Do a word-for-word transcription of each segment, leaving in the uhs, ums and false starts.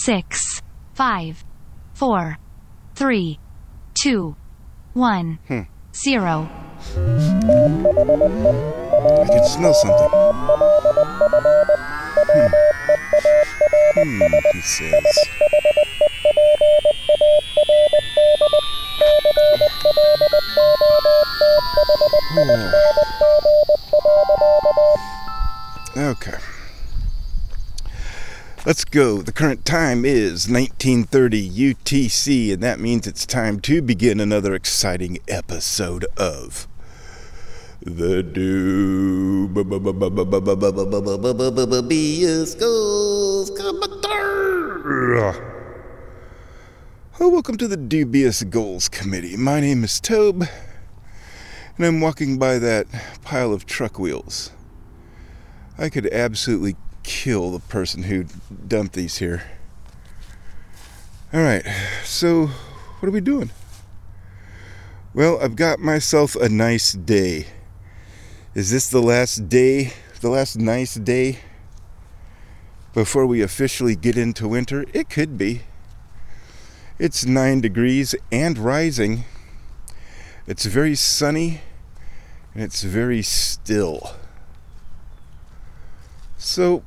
six, five, four, three, two, one, Hmm. zero. I can smell something. Hmm. Hmm, he says. Oh. Okay. Let's go. The current time is nineteen thirty U T C, and that means it's time to begin another exciting episode of The Dubious Goals Committee. Oh, welcome to the Dubious Goals Committee. My name is Tobe, and I'm walking by that pile of truck wheels. I could absolutely kill the person who dumped these here. Alright, so what are we doing? Well, I've got myself a nice day. Is this the last day, the last nice day before we officially get into winter? It could be. It's nine degrees and rising. It's very sunny and it's very still. So,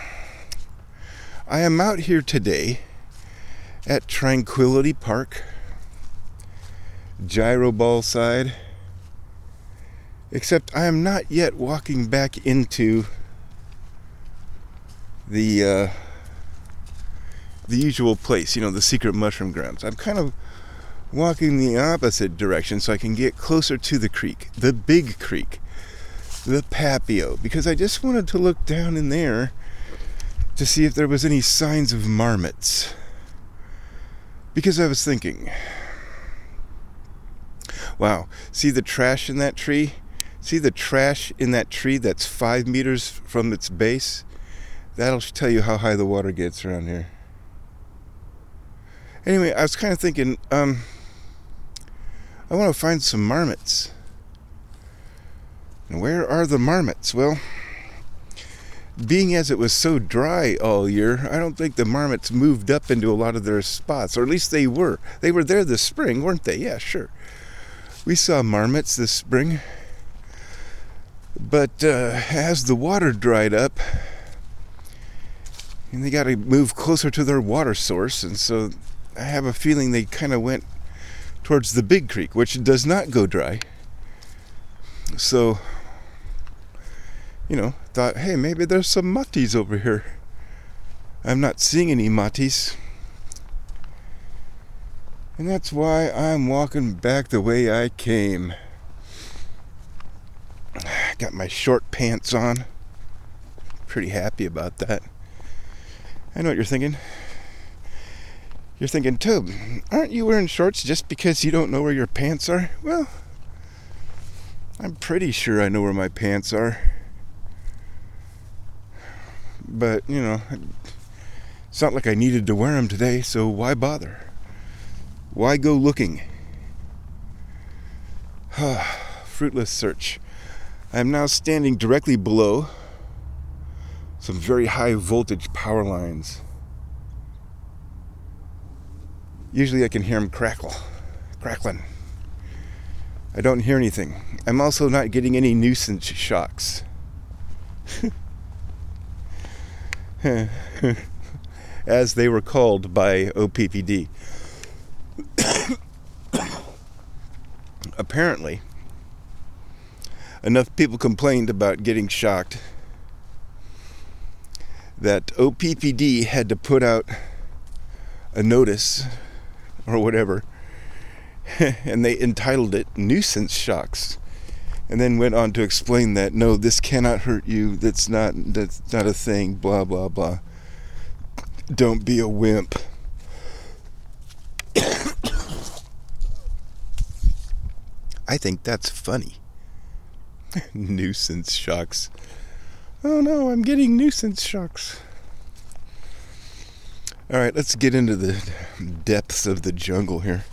I am out here today at Tranquility Park, Gyro Ball side, except I am not yet walking back into the uh, the usual place, you know, the secret mushroom grounds. I'm kind of walking the opposite direction so I can get closer to the creek, the big creek. The Papio, because I just wanted to look down in there to see if there was any signs of marmots. Because I was thinking, wow, see the trash in that tree? See the trash in that tree that's five meters from its base? That'll tell you how high the water gets around here. Anyway, I was kind of thinking, um, I want to find some marmots. And where are the marmots? Well, being as it was so dry all year, I don't think the marmots moved up into a lot of their spots, or at least they were. They were there this spring, weren't they? Yeah, sure. We saw marmots this spring. But uh, as the water dried up, and they got to move closer to their water source, and so I have a feeling they kind of went towards the big creek, which does not go dry. So, you know, thought, hey, maybe there's some mutties over here. I'm not seeing any mutties. And that's why I'm walking back the way I came. Got my short pants on. Pretty happy about that. I know what you're thinking. You're thinking, Tobe, aren't you wearing shorts just because you don't know where your pants are? Well, I'm pretty sure I know where my pants are. But, you know, it's not like I needed to wear them today, so why bother? Why go looking? Fruitless search. I am now standing directly below some very high voltage power lines. Usually I can hear them crackle, crackling. I don't hear anything. I'm also not getting any nuisance shocks. As they were called by O P P D. Apparently, enough people complained about getting shocked that O P P D had to put out a notice or whatever, and they entitled it Nuisance Shocks, and then went on to explain that no, this cannot hurt you, that's not that's not a thing, blah blah blah. Don't be a wimp. I think that's funny. Nuisance shocks. Oh no, I'm getting nuisance shocks. Alright, let's get into the depths of the jungle here.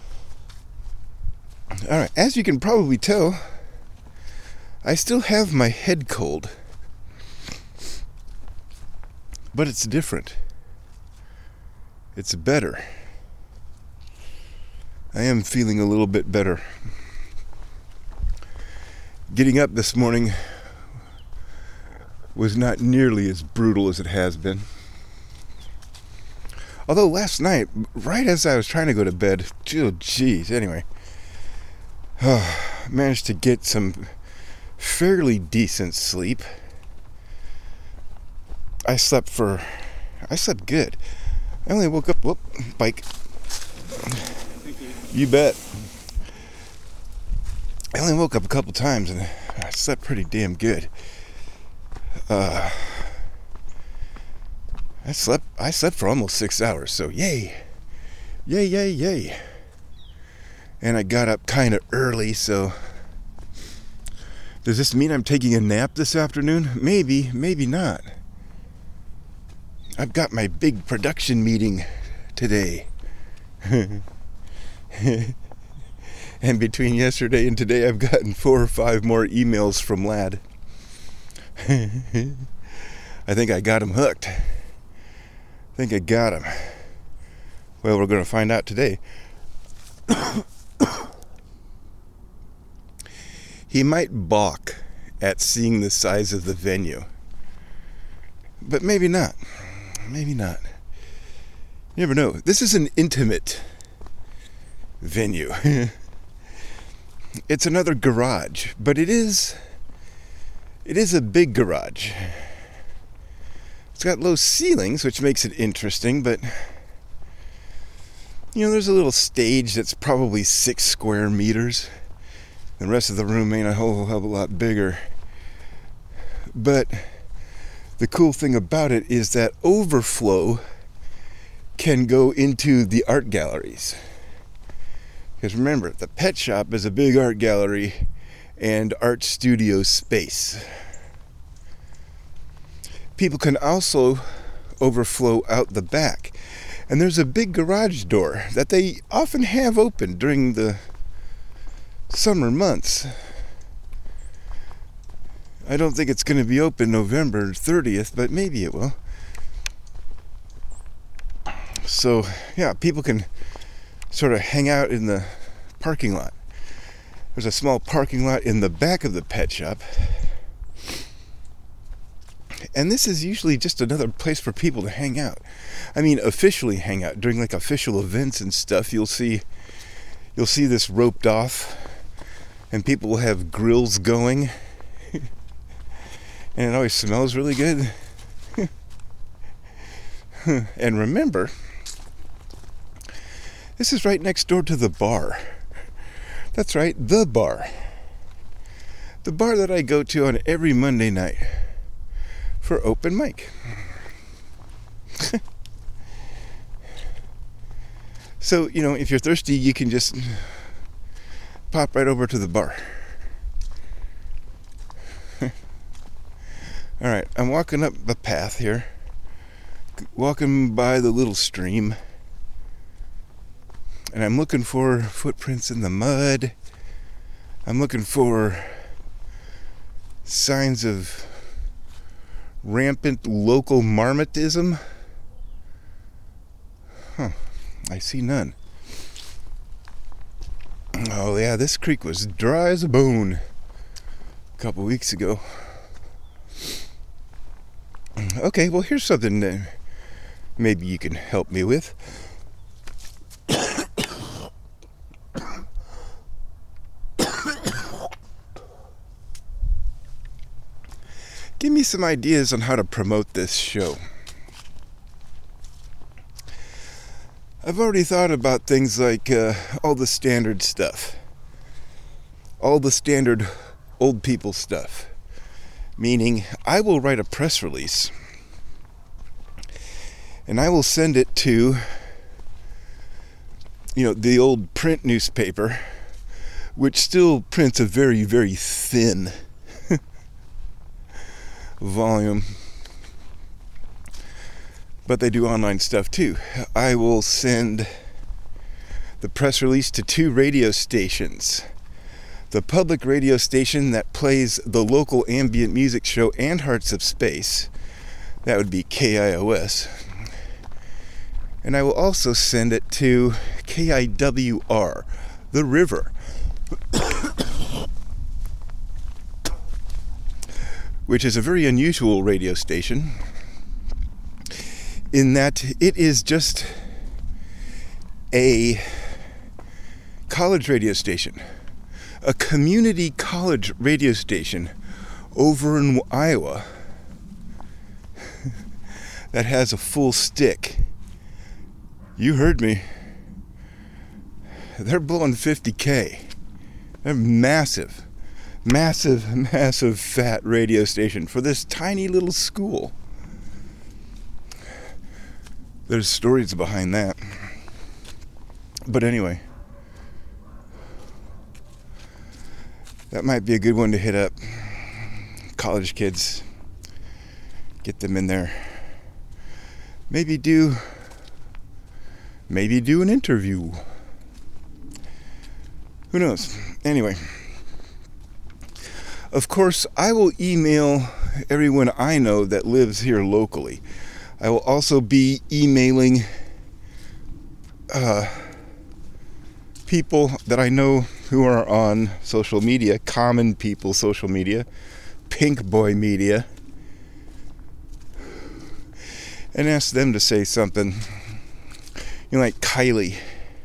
Alright, as you can probably tell, I still have my head cold. But it's different. It's better. I am feeling a little bit better. Getting up this morning was not nearly as brutal as it has been. Although last night, right as I was trying to go to bed, oh geez, anyway, oh, managed to get some fairly decent sleep. I slept for, I slept good. I only woke up, whoop, bike. You bet. I only woke up a couple times and I slept pretty damn good. Uh, I slept, I slept for almost six hours, so yay. Yay, yay, yay. And I got up kind of early, so does this mean I'm taking a nap this afternoon? Maybe, maybe not. I've got my big production meeting today. And between yesterday and today, I've gotten four or five more emails from Lad. I think I got him hooked. I think I got him. Well, we're going to find out today. He might balk at seeing the size of the venue. But maybe not. Maybe not. You never know. This is an intimate venue. It's another garage, but it is it is a big garage. It's got low ceilings, which makes it interesting, but you know, there's a little stage that's probably six square meters. The rest of the room ain't a whole hell of a lot bigger. But the cool thing about it is that overflow can go into the art galleries. Because remember, the pet shop is a big art gallery and art studio space. People can also overflow out the back. And there's a big garage door that they often have open during the summer months. I don't think it's going to be open November thirtieth, but maybe it will. So, yeah, people can sort of hang out in the parking lot. There's a small parking lot in the back of the pet shop. And this is usually just another place for people to hang out. I mean, officially hang out during like official events and stuff. You'll see you'll see this roped off and people will have grills going. And it always smells really good. And remember, this is right next door to the bar. That's right, the bar. The bar that I go to on every Monday night for open mic. So, you know, if you're thirsty, you can just pop right over to the bar. All right, I'm walking up the path here, walking by the little stream, and I'm looking for footprints in the mud. I'm looking for signs of rampant local marmotism. Huh, I see none. Oh yeah, this creek was dry as a bone a couple weeks ago. Okay, well, here's something that maybe you can help me with. Give me some ideas on how to promote this show. I've already thought about things like uh, all the standard stuff. All the standard old people stuff. Meaning, I will write a press release and I will send it to, you know, the old print newspaper, which still prints a very, very thin volume. But they do online stuff too. I will send the press release to two radio stations. The public radio station that plays the local ambient music show and Hearts of Space. That would be K I O S. And I will also send it to K I W R, The River, which is a very unusual radio station in that it is just a college radio station, a community college radio station over in Iowa that has a full stick. You heard me. They're blowing fifty K. They're massive, massive, massive fat radio station for this tiny little school. There's stories behind that. But anyway, that might be a good one to hit up. College kids, get them in there. Maybe do, maybe do an interview. Who knows? Anyway, of course, I will email everyone I know that lives here locally. I will also be emailing uh, people that I know who are on social media, common people social media, Pink Boy Media, and ask them to say something. You know, like Kylie.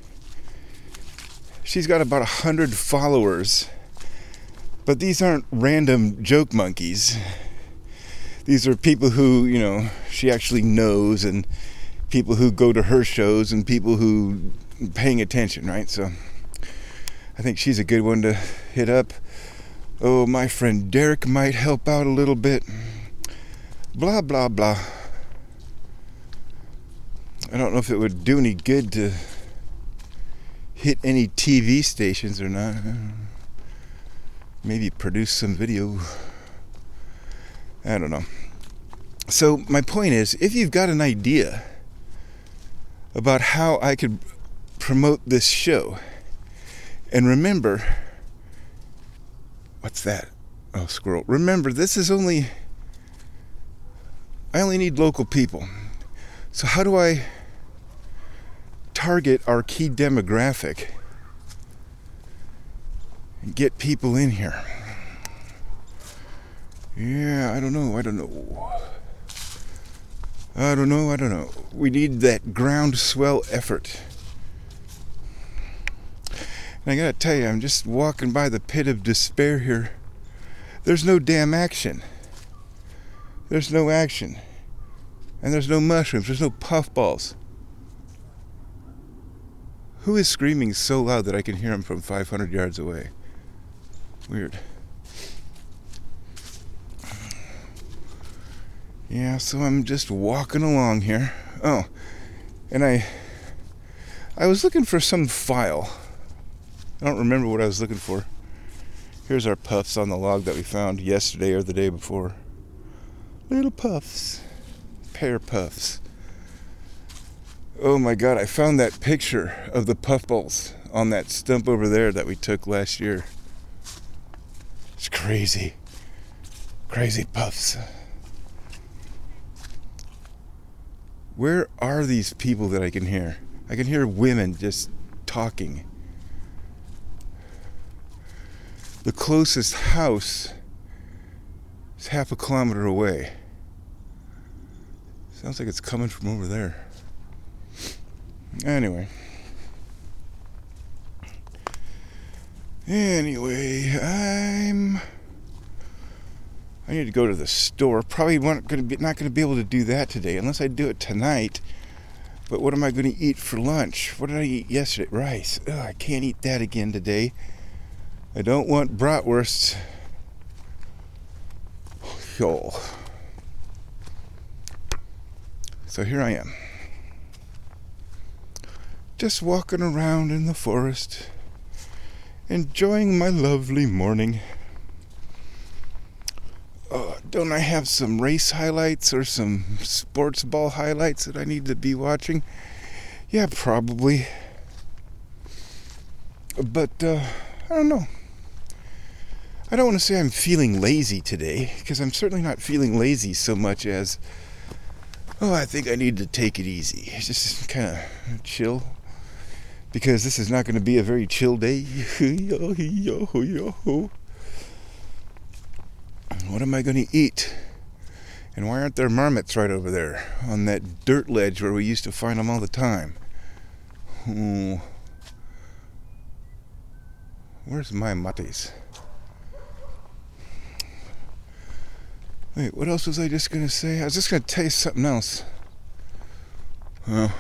She's got about a hundred followers, but these aren't random joke monkeys. These are people who, you know, she actually knows, and people who go to her shows, and people who paying attention, right? So I think she's a good one to hit up. Oh, my friend Derek might help out a little bit. Blah, blah, blah. I don't know if it would do any good to hit any T V stations or not. Maybe produce some video. I don't know. So my point is, if you've got an idea about how I could promote this show, and remember, what's that? Oh, squirrel. Remember, this is only, I only need local people. So how do I target our key demographic and get people in here? Yeah, I don't know, I don't know. I don't know, I don't know. We need that groundswell effort. And I gotta tell you, I'm just walking by the pit of despair here. There's no damn action. There's no action. And there's no mushrooms, there's no puffballs. Who is screaming so loud that I can hear him from five hundred yards away? Weird. Yeah, so I'm just walking along here. Oh, and I I was looking for some file. I don't remember what I was looking for. Here's our puffs on the log that we found yesterday or the day before. Little puffs. Pear puffs. Oh my God, I found that picture of the puffballs on that stump over there that we took last year. It's crazy. Crazy puffs. Where are these people that I can hear? I can hear women just talking. The closest house is half a kilometer away. Sounds like it's coming from over there. Anyway. Anyway, I'm... I need to go to the store. Probably not going to be, not going to be able to do that today unless I do it tonight. But what am I going to eat for lunch? What did I eat yesterday? Rice. Ugh, I can't eat that again today. I don't want bratwursts. Yo. So here I am. Just walking around in the forest, enjoying my lovely morning. Uh, don't I have some race highlights or some sports ball highlights that I need to be watching? Yeah, probably. But, uh, I don't know. I don't want to say I'm feeling lazy today, because I'm certainly not feeling lazy so much as Oh, I think I need to take it easy. Just kind of chill. Because this is not going to be a very chill day. What am I going to eat? And why aren't there marmots right over there on that dirt ledge where we used to find them all the time? Oh. Where's my mates? Wait, what else was I just going to say? I was just going to tell you something else. Oh.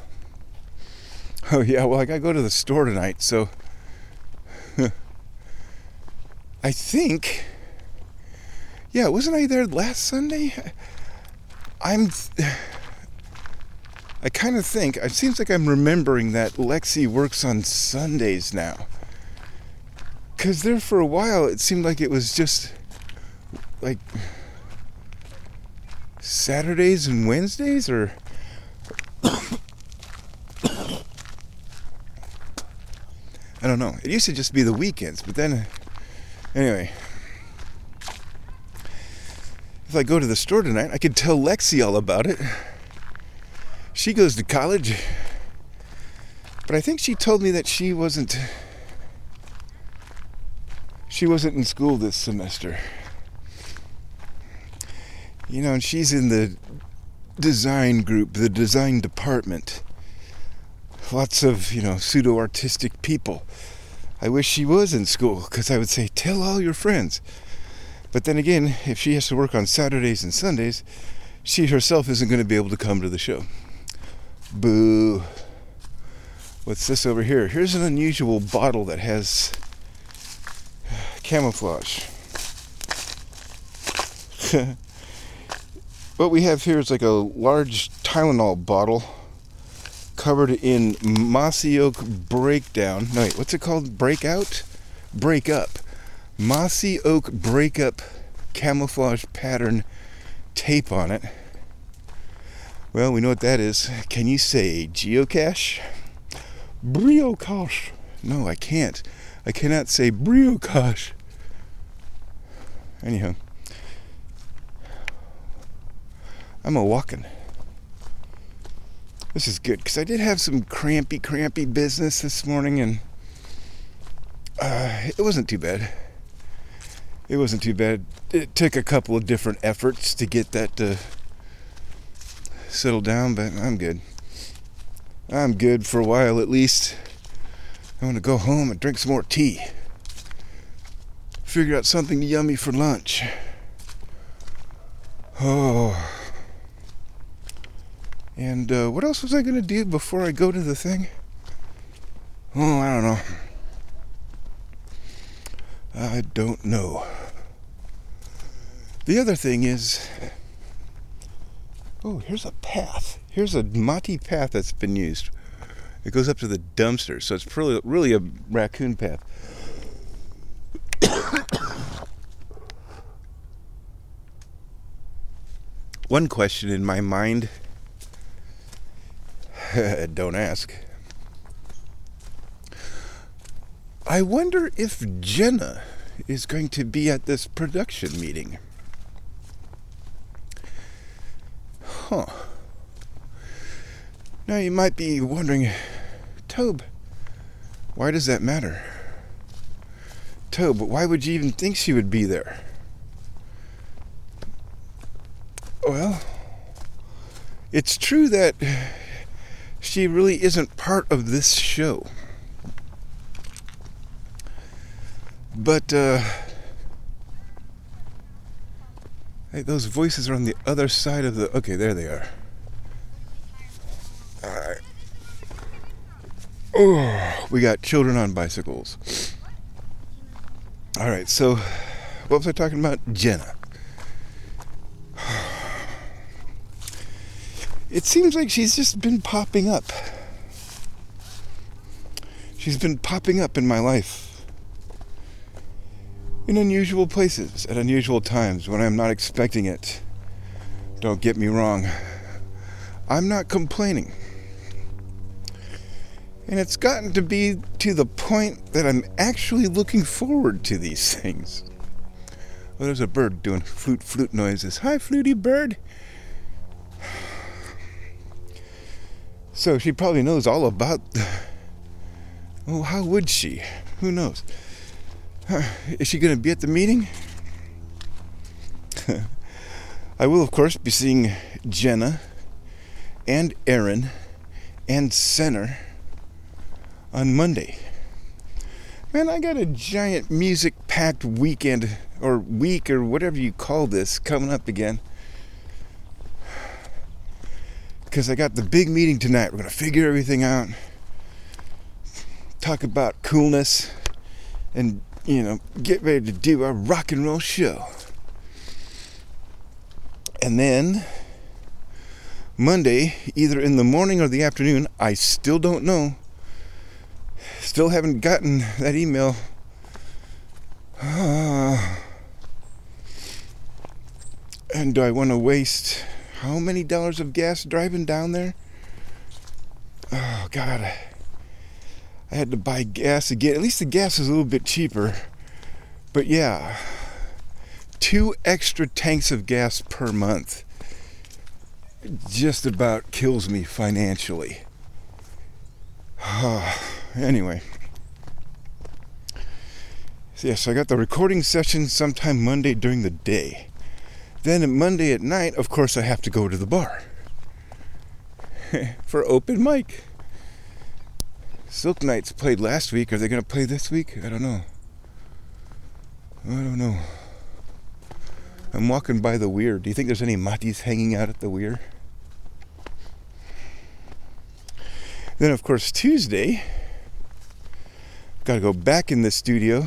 Oh, yeah, well, I got to go to the store tonight, so... I think... Yeah, wasn't I there last Sunday? I'm... I kind of think... It seems like I'm remembering that Lexi works on Sundays now. Because there for a while, it seemed like it was just... Like... Saturdays and Wednesdays, or... I don't know. It used to just be the weekends, but then... Anyway... If I go to the store tonight, I could tell Lexi all about it. She goes to college. But I think she told me that she wasn't... She wasn't in school this semester. You know, and she's in the design group, the design department. Lots of, you know, pseudo-artistic people. I wish she was in school, because I would say, tell all your friends. But then again, if she has to work on Saturdays and Sundays, she herself isn't going to be able to come to the show. Boo. What's this over here? Here's an unusual bottle that has camouflage. What we have here is like a large Tylenol bottle covered in Mossy Oak Breakdown. No, wait, what's it called? Breakout? Breakup. Mossy Oak Breakup camouflage pattern tape on it. Well, we know what that is. Can you say geocache? Briocache. No, I can't. I cannot say briocache. Anyhow, I'm a walking. This is good, because I did have some crampy, crampy business this morning, and uh, it wasn't too bad. It wasn't too bad. It took a couple of different efforts to get that to settle down, but I'm good. I'm good for a while at least. I want to go home and drink some more tea. Figure out something yummy for lunch. Oh. And uh, what else was I going to do before I go to the thing? Oh, I don't know. I don't know. The other thing is... Oh, here's a path. Here's a mati path that's been used. It goes up to the dumpster, so it's really, really a raccoon path. One question in my mind... Don't ask. I wonder if Jenna is going to be at this production meeting. Huh. Now you might be wondering, Tobe, why does that matter? Tobe, why would you even think she would be there? Well, it's true that she really isn't part of this show. But, uh... hey, those voices are on the other side of the... Okay, there they are. Alright. Oh, we got children on bicycles. Alright, so... What was I talking about? Jenna. It seems like she's just been popping up. She's been popping up in my life. In unusual places, at unusual times, when I'm not expecting it. Don't get me wrong. I'm not complaining. And it's gotten to be to the point that I'm actually looking forward to these things. Oh, there's a bird doing flute, flute noises. Hi, fluty bird. So she probably knows all about... Oh, how would she? Who knows? Is she going to be at the meeting? I will, of course, be seeing Jenna and Aaron and Center on Monday. Man, I got a giant music-packed weekend, or week, or whatever you call this, coming up again. Because I got the big meeting tonight. We're going to figure everything out. Talk about coolness. And, you know, get ready to do a rock and roll show. And then, Monday, either in the morning or the afternoon, I still don't know. Still haven't gotten that email. Uh, and do I want to waste how many dollars of gas driving down there? Oh, God. I had to buy gas again. At least the gas is a little bit cheaper. But yeah, two extra tanks of gas per month just about kills me financially. Anyway. So yeah, so I got the recording session sometime Monday during the day. Then Monday at night, of course, I have to go to the bar for open mic. Silk Knights played last week. Are they going to play this week? I don't know. I don't know. I'm walking by the Weir. Do you think there's any matis hanging out at the Weir? Then, of course, Tuesday, got to go back in the studio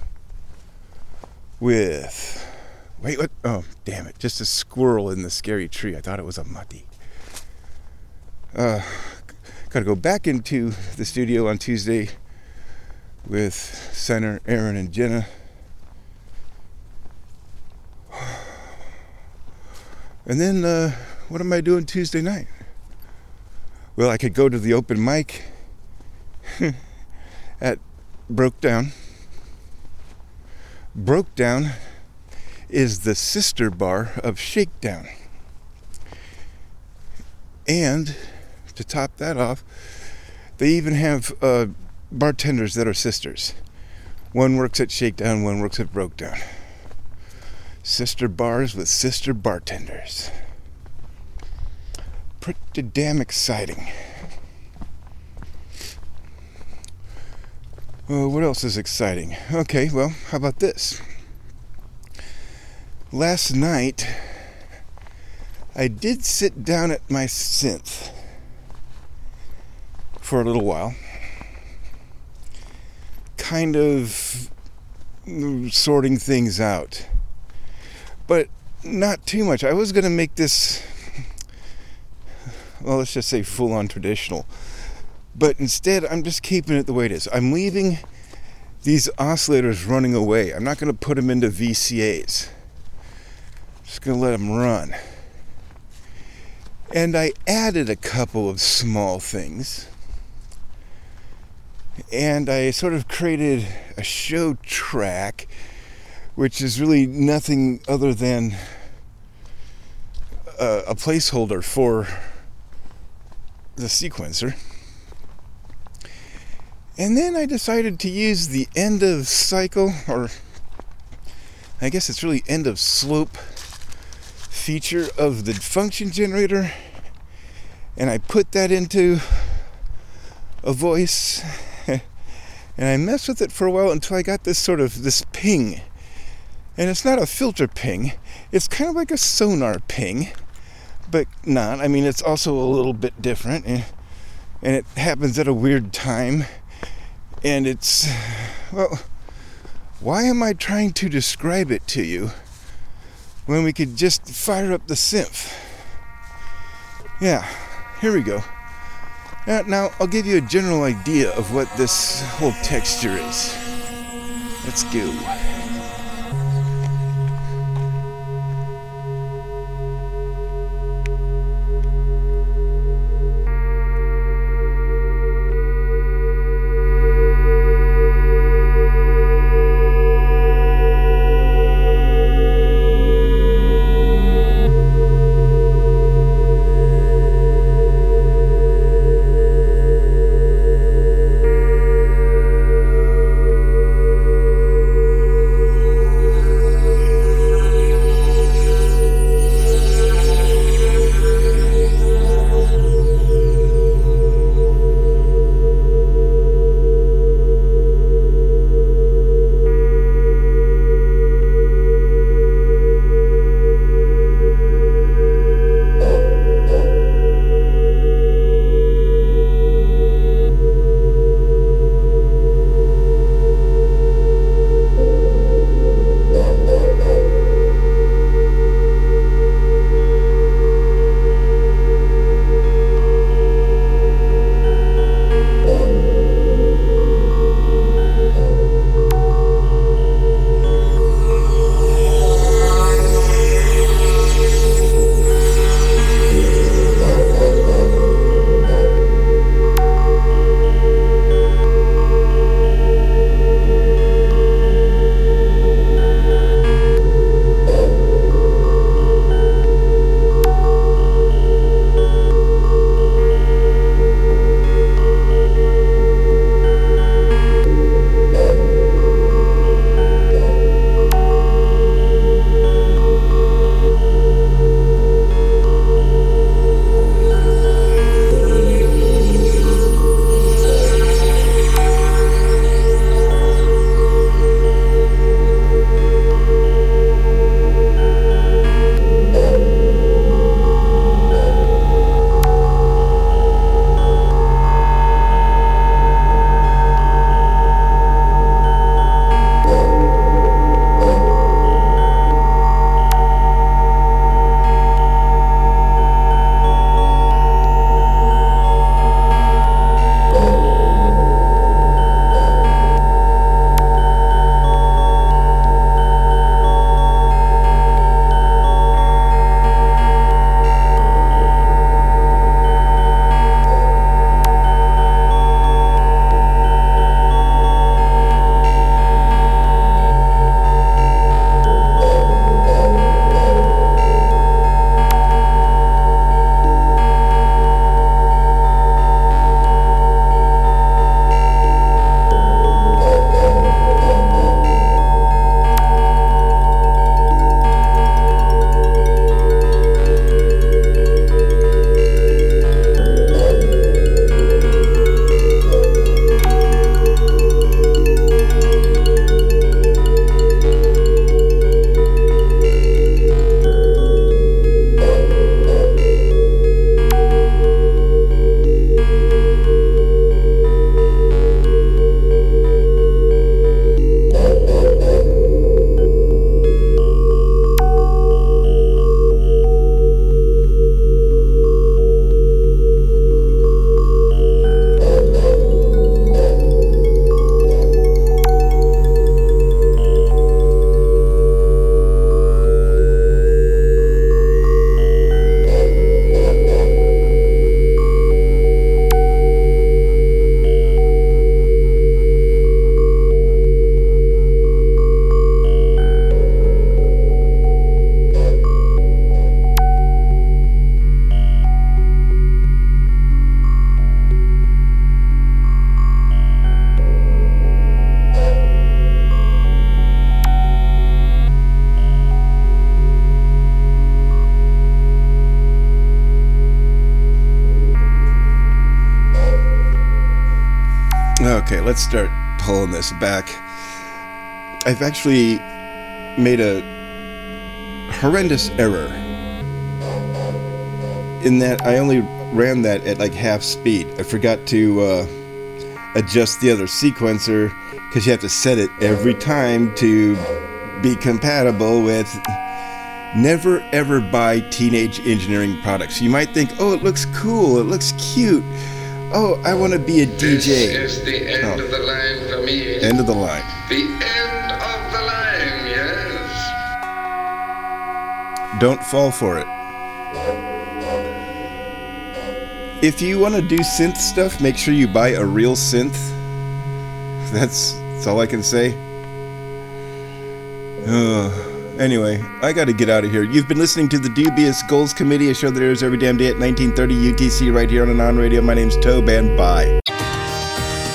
with... Wait, what? Oh, damn it. Just a squirrel in the scary tree. I thought it was a mati. Uh, got to go back into the studio on Tuesday with Center, Aaron, and Jenna. And then, uh, what am I doing Tuesday night? Well, I could go to the open mic at Broke Down. Broke Down is the sister bar of Shakedown. And to top that off, they even have uh, bartenders that are sisters. One works at Shakedown, one works at Broke Down. Sister bars with sister bartenders. Pretty damn exciting. Well, what else is exciting? Okay, well, how about this? Last night, I did sit down at my synth for a little while. Kind of sorting things out. But not too much. I was going to make this, well, let's just say full-on traditional. But instead, I'm just keeping it the way it is. I'm leaving these oscillators running away. I'm not going to put them into V C As. Just going to let them run. And I added a couple of small things. And I sort of created a show track, which is really nothing other than a, a placeholder for the sequencer. And then I decided to use the end of cycle, or I guess it's really end of slope feature of the function generator, and I put that into a voice, and I messed with it for a while until I got this sort of this ping. And it's not a filter ping, it's kind of like a sonar ping, but not. I mean, it's also a little bit different, and, and it happens at a weird time, and it's, well, why am I trying to describe it to you when we could just fire up the synth? Yeah, here we go. Now, now, I'll give you a general idea of what this whole texture is. Let's go. Okay, let's start pulling this back. I've actually made a horrendous error in that I only ran that at like half speed. I forgot to uh, adjust the other sequencer because you have to set it every time to be compatible with. Never ever buy teenage engineering products. You might think, oh, it looks cool, it looks cute. Oh, I want to be a D J. This is the end oh. of the line for me. End of the line. The end of the line, yes. Don't fall for it. If you want to do synth stuff, make sure you buy a real synth. That's, that's all I can say. Uh, anyway, I got to get out of here. You've been listening to the Dubious Goals Committee, a show that airs every damn day at nineteen thirty U T C right here on Anon Radio. My name's Tobe, and bye.